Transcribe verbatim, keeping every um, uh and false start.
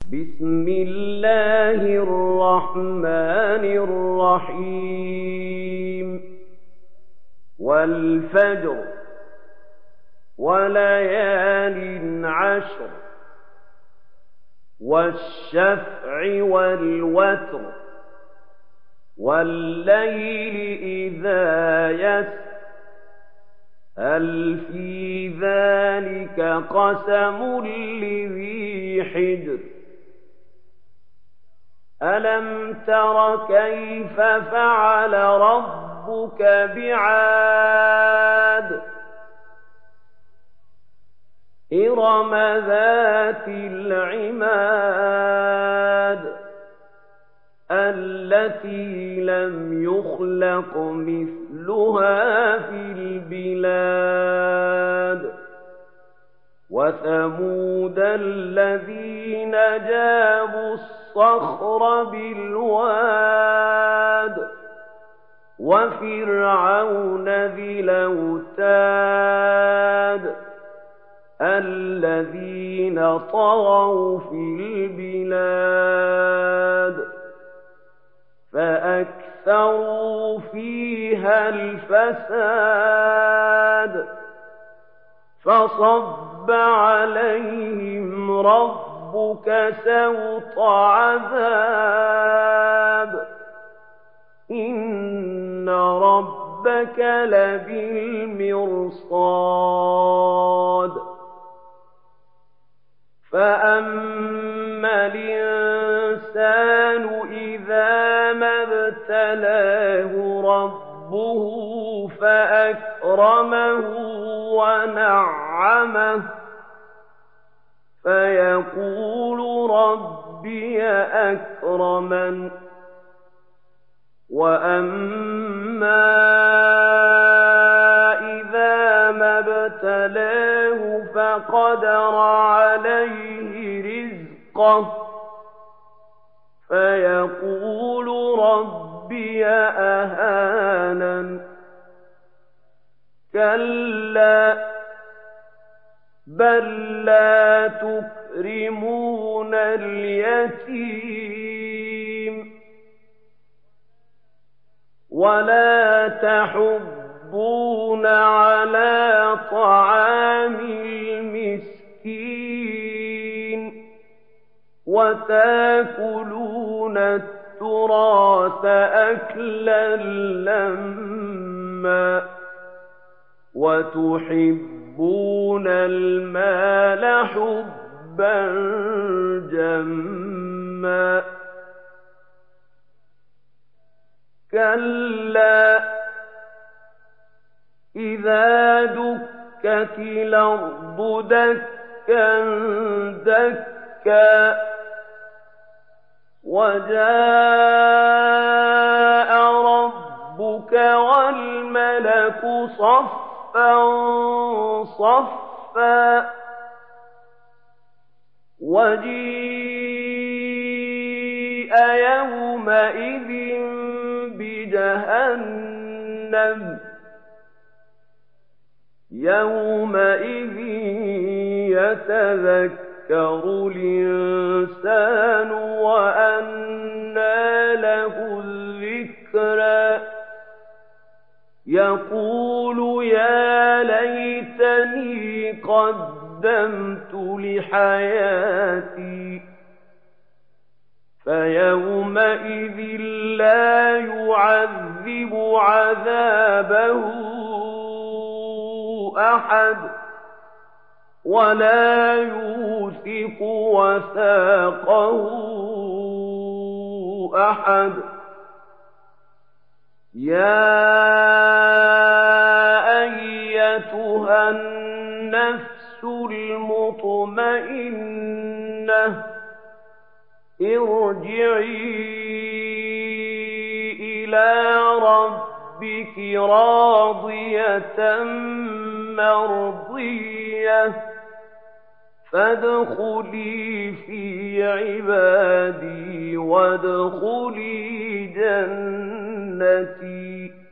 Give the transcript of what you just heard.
بسم الله الرحمن الرحيم والفجر وليال عشر والشفع والوتر والليل إذا يسر هل في ذلك قسم لذي حجر ألم تر كيف فعل ربك بعاد إرم ذات العماد التي لم يخلق مثلها في البلاد وثمود الذين جابوا الصخر بالواد وفرعون ذي الأوتاد الذين طغوا في البلاد فأكثروا فيها الفساد فصب عليهم ربك سوط عذاب إن ربك لبالمرصاد فأما الإنسان إذا ما ابتلاه ربه فأكرمه ونعمه فيقول ربي أكرمن وأما إذا ما ابتلاه فقدر عليه رزقه فيقول ربي أهانن كلا بل لا تكرمون اليتيم ولا تحضون على طعام المسكين وتاكلون التراث أكلا لما وتحبون المال حبا جما كلا إذا دكت الأرض دكا دكا وجاء ربك والملك صفا صفا وجيء يومئذ بجهنم يومئذ يتذكر الإنسان وأنى له الذكرى يقول يا ليتني قدمت لحياتي فيومئذ لا يعذب عذابه أحد ولا يوثق وثاقه أحد يا أيتها النفس المطمئنة ارجعي إلى ربك راضية مرضية فادخلي في عبادي وادخلي جنتي